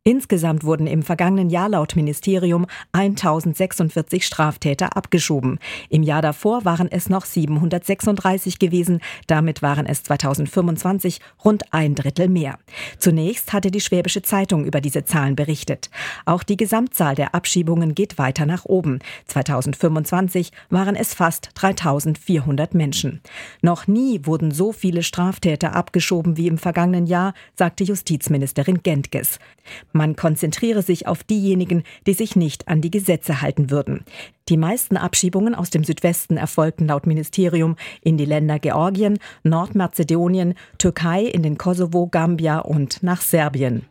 Insgesamt wurden im vergangenen Jahr laut Ministerium 1046 Straftäter abgeschoben. Im Jahr davor waren es noch 736 gewesen. Damit waren es 2025 rund ein Drittel mehr. Zunächst hatte die Schwäbische Zeitung über diese Zahlen berichtet. Auch die Gesamtzahl der Abschiebungen geht weiter nach oben. 2025 waren es fast 3400 Menschen. Noch nie wurden so viele Straftäter abgeschoben wie im vergangenen Jahr, sagte Justizministerin Gentges. Man konzentriere sich auf diejenigen, die sich nicht an die Gesetze halten würden. Die meisten Abschiebungen aus dem Südwesten erfolgten laut Ministerium in die Länder Georgien, Nordmazedonien, Türkei, in den Kosovo, Gambia und nach Serbien.